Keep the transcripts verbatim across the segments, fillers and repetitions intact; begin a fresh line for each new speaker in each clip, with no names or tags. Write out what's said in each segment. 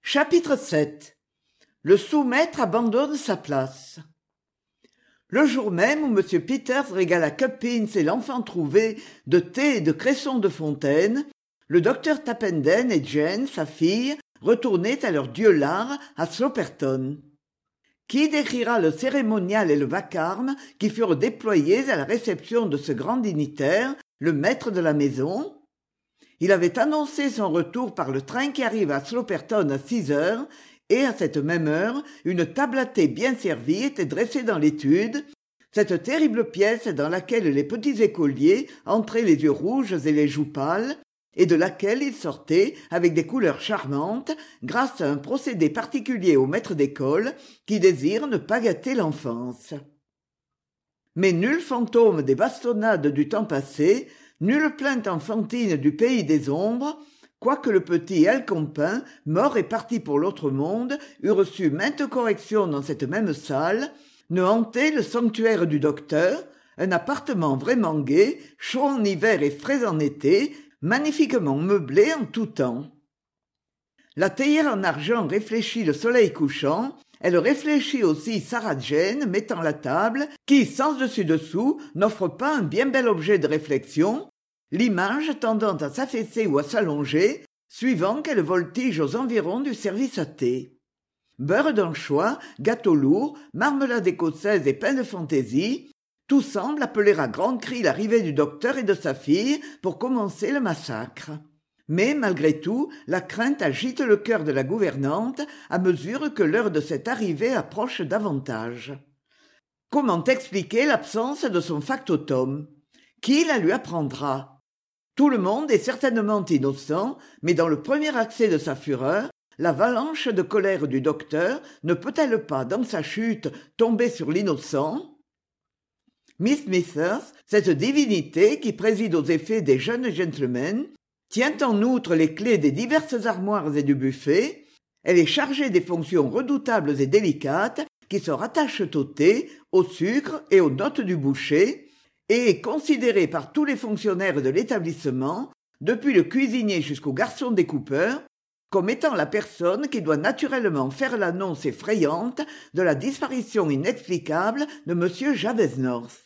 Chapitre sept. Le sous-maître abandonne sa place. Le jour même où M. Peters régala Cuppins et l'enfant trouvé de thé et de cressons de fontaine, le docteur Tappenden et Jane, sa fille, retournaient à leur dieu lard à Slopperton. Qui décrira le cérémonial et le vacarme qui furent déployés à la réception de ce grand dignitaire, le maître de la maison? Il avait annoncé son retour par le train qui arrive à Slopperton à six heures, et à cette même heure, une table à thé bien servie était dressée dans l'étude, cette terrible pièce dans laquelle les petits écoliers entraient les yeux rouges et les joues pâles, et de laquelle ils sortaient avec des couleurs charmantes grâce à un procédé particulier aux maîtres d'école qui désirent ne pas gâter l'enfance. Mais nul fantôme des bastonnades du temps passé, nulle plainte enfantine du pays des ombres, quoique le petit Alcompin, mort et parti pour l'autre monde, eût reçu maintes corrections dans cette même salle, ne hantait le sanctuaire du docteur, un appartement vraiment gai, chaud en hiver et frais en été, magnifiquement meublé en tout temps. La théière en argent réfléchit le soleil couchant, elle réfléchit aussi Sarah Jane mettant la table, qui, sans dessus-dessous, n'offre pas un bien bel objet de réflexion, l'image tendant à s'affaisser ou à s'allonger, suivant qu'elle voltige aux environs du service à thé. Beurre d'anchois, gâteau lourd, marmelade écossaise et pain de fantaisie, tout semble appeler à grands cris l'arrivée du docteur et de sa fille pour commencer le massacre. Mais, malgré tout, la crainte agite le cœur de la gouvernante à mesure que l'heure de cette arrivée approche davantage. Comment expliquer l'absence de son factotum? Qui la lui apprendra? Tout le monde est certainement innocent, mais dans le premier accès de sa fureur, l'avalanche de colère du docteur ne peut-elle pas, dans sa chute, tomber sur l'innocent? Miss Smithers, cette divinité qui préside aux effets des jeunes gentlemen, tient en outre les clés des diverses armoires et du buffet. Elle est chargée des fonctions redoutables et délicates qui se rattachent au thé, au sucre et aux notes du boucher, et est considérée par tous les fonctionnaires de l'établissement, depuis le cuisinier jusqu'au garçon découpeur, comme étant la personne qui doit naturellement faire l'annonce effrayante de la disparition inexplicable de M. Jabez North.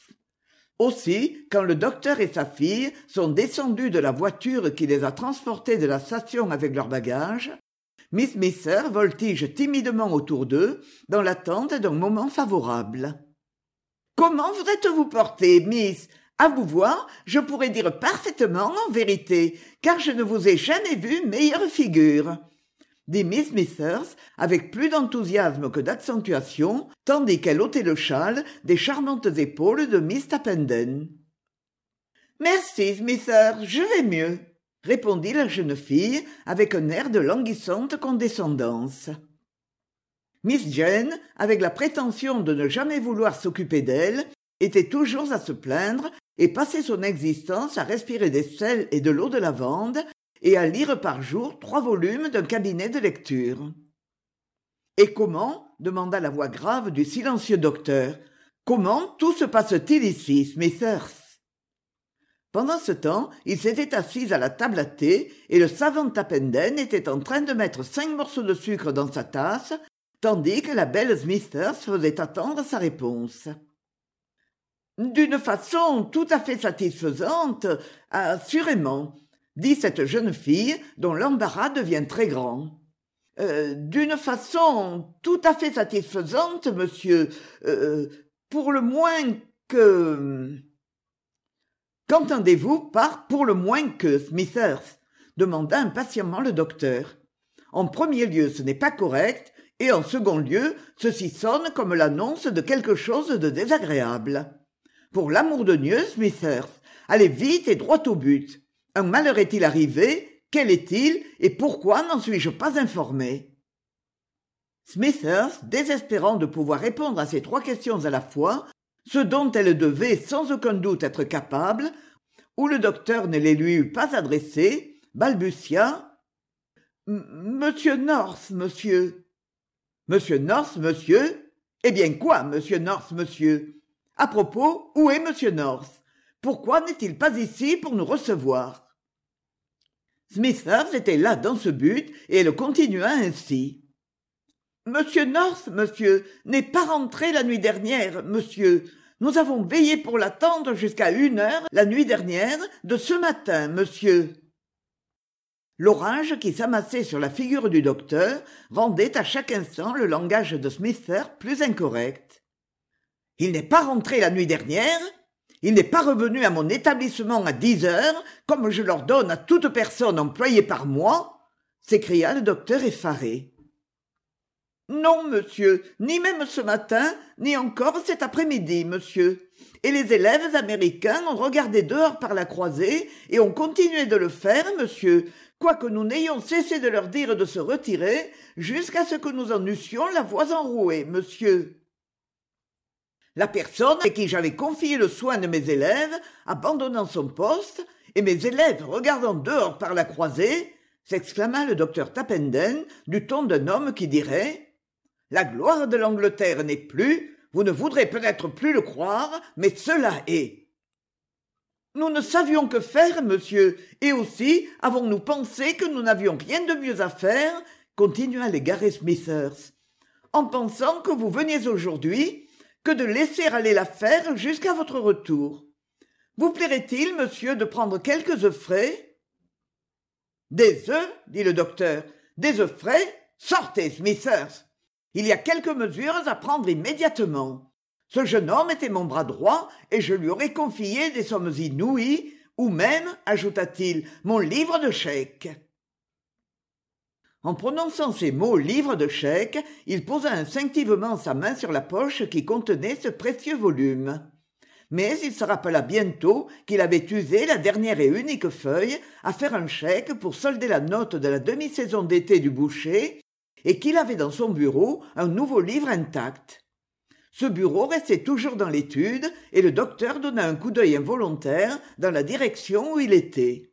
Aussi, quand le docteur et sa fille sont descendus de la voiture qui les a transportés de la station avec leurs bagages, Miss Misser voltige timidement autour d'eux, dans l'attente d'un moment favorable. « Comment vous êtes-vous portée, Miss ? À vous voir, je pourrais dire parfaitement en vérité, car je ne vous ai jamais vu meilleure figure. » dit Miss Smithers avec plus d'enthousiasme que d'accentuation, tandis qu'elle ôtait le châle des charmantes épaules de Miss Tappenden. « Merci, Smithers, je vais mieux, » répondit la jeune fille avec un air de languissante condescendance. Miss Jane, avec la prétention de ne jamais vouloir s'occuper d'elle, était toujours à se plaindre et passait son existence à respirer des sels et de l'eau de lavande, et à lire par jour trois volumes d'un cabinet de lecture. « Et comment, demanda la voix grave du silencieux docteur, comment tout se passe-t-il ici, Smithers ?» Pendant ce temps, il s'était assis à la table à thé, et le savant Tappenden était en train de mettre cinq morceaux de sucre dans sa tasse, tandis que la belle Smithers faisait attendre sa réponse. « D'une façon tout à fait satisfaisante, assurément, » dit cette jeune fille dont l'embarras devient très grand. Euh, d'une façon tout à fait satisfaisante, monsieur, euh, pour le moins que... Qu'entendez-vous par « pour le moins que », Smithers demanda impatiemment le docteur. En premier lieu, ce n'est pas correct, et en second lieu, ceci sonne comme l'annonce de quelque chose de désagréable. Pour l'amour de Dieu, Smithers, allez vite et droit au but. Un malheur est-il arrivé? Quel est-il? Et pourquoi n'en suis-je pas informé? Smithers, désespérant de pouvoir répondre à ces trois questions à la fois, ce dont elle devait sans aucun doute être capable, où le docteur ne les lui eût pas adressées, balbutia « Monsieur North, monsieur. »« Monsieur North, monsieur? Eh bien quoi, monsieur North, monsieur? À propos, où est monsieur North? Pourquoi n'est-il pas ici pour nous recevoir ?» Smithers était là dans ce but, et elle continua ainsi. « Monsieur North, monsieur, n'est pas rentré la nuit dernière, monsieur. Nous avons veillé pour l'attendre jusqu'à une heure la nuit dernière de ce matin, monsieur. » L'orage qui s'amassait sur la figure du docteur rendait à chaque instant le langage de Smithers plus incorrect. « Il n'est pas rentré la nuit dernière ? Il n'est pas revenu à mon établissement à dix heures, comme je l'ordonne à toute personne employée par moi ?» s'écria le docteur effaré. « Non, monsieur, ni même ce matin, ni encore cet après-midi, monsieur. Et les élèves américains ont regardé dehors par la croisée et ont continué de le faire, monsieur, quoique nous n'ayons cessé de leur dire de se retirer jusqu'à ce que nous en eussions la voix enrouée, monsieur. La personne à qui j'avais confié le soin de mes élèves, abandonnant son poste, et mes élèves regardant dehors par la croisée, s'exclama le docteur Tappenden du ton d'un homme qui dirait « La gloire de l'Angleterre n'est plus, vous ne voudrez peut-être plus le croire, mais cela est. » Nous ne savions que faire, monsieur, et aussi avons-nous pensé que nous n'avions rien de mieux à faire, continua l'égaré Smithers, en pensant que vous veniez aujourd'hui, que de laisser aller l'affaire jusqu'à votre retour. Vous plairait-il, monsieur, de prendre quelques œufs frais ? Des œufs, dit le docteur, des œufs frais ? Sortez, Smithers. Il y a quelques mesures à prendre immédiatement. Ce jeune homme était mon bras droit et je lui aurais confié des sommes inouïes, ou même, ajouta-t-il, mon livre de chèques. En prononçant ces mots livre de chèques, il posa instinctivement sa main sur la poche qui contenait ce précieux volume. Mais il se rappela bientôt qu'il avait usé la dernière et unique feuille à faire un chèque pour solder la note de la demi-saison d'été du boucher, et qu'il avait dans son bureau un nouveau livre intact. Ce bureau restait toujours dans l'étude, et le docteur donna un coup d'œil involontaire dans la direction où il était.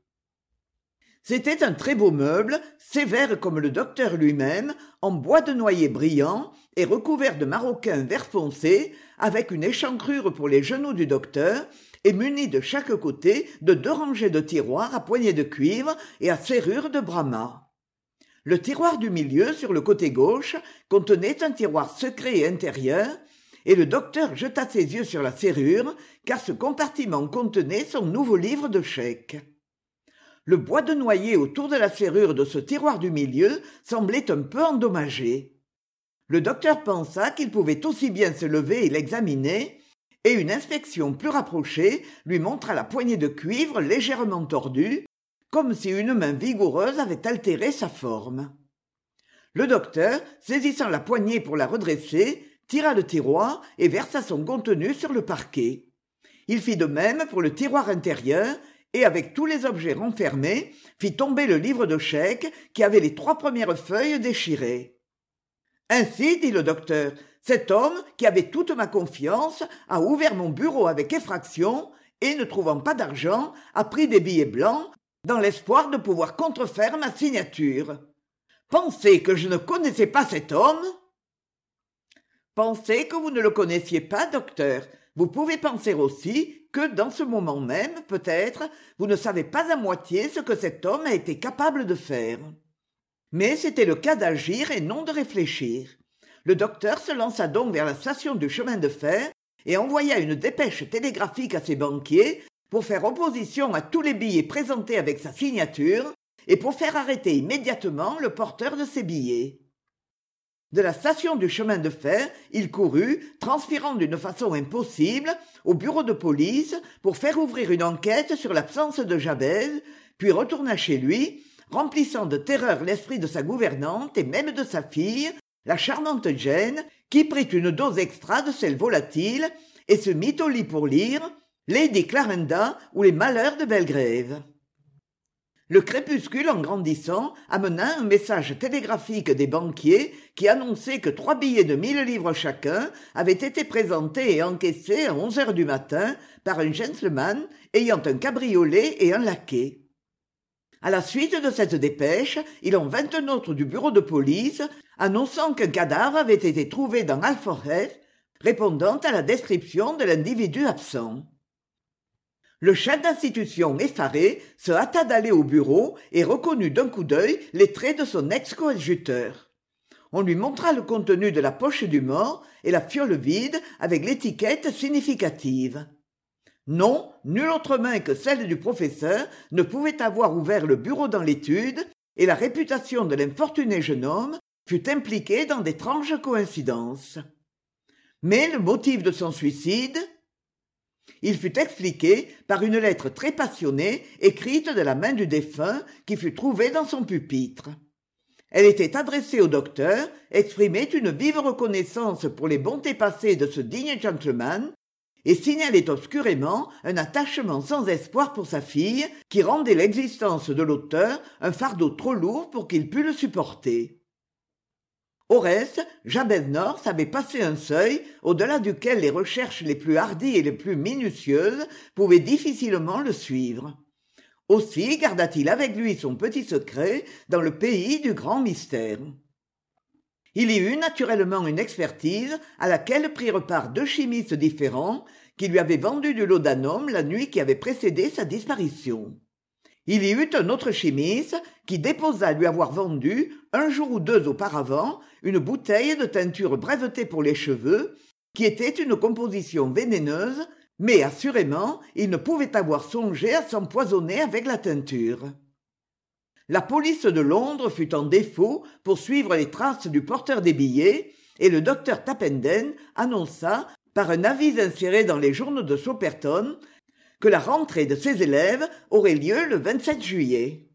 C'était un très beau meuble, sévère comme le docteur lui-même, en bois de noyer brillant et recouvert de maroquin vert foncé, avec une échancrure pour les genoux du docteur, et muni de chaque côté de deux rangées de tiroirs à poignées de cuivre et à serrure de brahma. Le tiroir du milieu, sur le côté gauche, contenait un tiroir secret et intérieur, et le docteur jeta ses yeux sur la serrure, car ce compartiment contenait son nouveau livre de chèques. Le bois de noyer autour de la serrure de ce tiroir du milieu semblait un peu endommagé. Le docteur pensa qu'il pouvait aussi bien se lever et l'examiner, et une inspection plus rapprochée lui montra la poignée de cuivre légèrement tordue, comme si une main vigoureuse avait altéré sa forme. Le docteur, saisissant la poignée pour la redresser, tira le tiroir et versa son contenu sur le parquet. Il fit de même pour le tiroir intérieur et, avec tous les objets renfermés, fit tomber le livre de chèques qui avait les trois premières feuilles déchirées. « Ainsi, dit le docteur, cet homme, qui avait toute ma confiance, a ouvert mon bureau avec effraction et, ne trouvant pas d'argent, a pris des billets blancs dans l'espoir de pouvoir contrefaire ma signature. Pensez que je ne connaissais pas cet homme ? Pensez que vous ne le connaissiez pas, docteur. Vous pouvez penser aussi que, dans ce moment même, peut-être, vous ne savez pas à moitié ce que cet homme a été capable de faire. Mais c'était le cas d'agir et non de réfléchir. Le docteur se lança donc vers la station du chemin de fer et envoya une dépêche télégraphique à ses banquiers pour faire opposition à tous les billets présentés avec sa signature et pour faire arrêter immédiatement le porteur de ces billets. De la station du chemin de fer, il courut, transpirant d'une façon impossible, au bureau de police pour faire ouvrir une enquête sur l'absence de Jabez, puis retourna chez lui, remplissant de terreur l'esprit de sa gouvernante et même de sa fille, la charmante Jane, qui prit une dose extra de sel volatile et se mit au lit pour lire Lady Clarenda ou les malheurs de Belgrave. Le crépuscule, en grandissant, amena un message télégraphique des banquiers qui annonçait que trois billets de mille livres chacun avaient été présentés et encaissés à onze heures du matin par un gentleman ayant un cabriolet et un laquais. À la suite de cette dépêche, il en vint un autre du bureau de police annonçant qu'un cadavre avait été trouvé dans Alforeth, répondant à la description de l'individu absent. Le chef d'institution, effaré, se hâta d'aller au bureau et reconnut d'un coup d'œil les traits de son ex-coadjuteur. On lui montra le contenu de la poche du mort et la fiole vide avec l'étiquette significative. Non, nulle autre main que celle du professeur ne pouvait avoir ouvert le bureau dans l'étude, et la réputation de l'infortuné jeune homme fut impliquée dans d'étranges coïncidences. Mais le motif de son suicide? Il fut expliqué par une lettre très passionnée écrite de la main du défunt qui fut trouvée dans son pupitre. Elle était adressée au docteur, exprimait une vive reconnaissance pour les bontés passées de ce digne gentleman et signalait obscurément un attachement sans espoir pour sa fille qui rendait l'existence de l'auteur un fardeau trop lourd pour qu'il pût le supporter. Au reste, Jabez North avait passé un seuil au-delà duquel les recherches les plus hardies et les plus minutieuses pouvaient difficilement le suivre. Aussi garda-t-il avec lui son petit secret dans le pays du grand mystère. Il y eut naturellement une expertise à laquelle prirent part deux chimistes différents qui lui avaient vendu du laudanum la nuit qui avait précédé sa disparition. Il y eut un autre chimiste qui déposa lui avoir vendu, un jour ou deux auparavant, une bouteille de teinture brevetée pour les cheveux, qui était une composition vénéneuse, mais assurément il ne pouvait avoir songé à s'empoisonner avec la teinture. La police de Londres fut en défaut pour suivre les traces du porteur des billets, et le docteur Tappenden annonça, par un avis inséré dans les journaux de Shopperton, que la rentrée de ses élèves aurait lieu le vingt-sept juillet.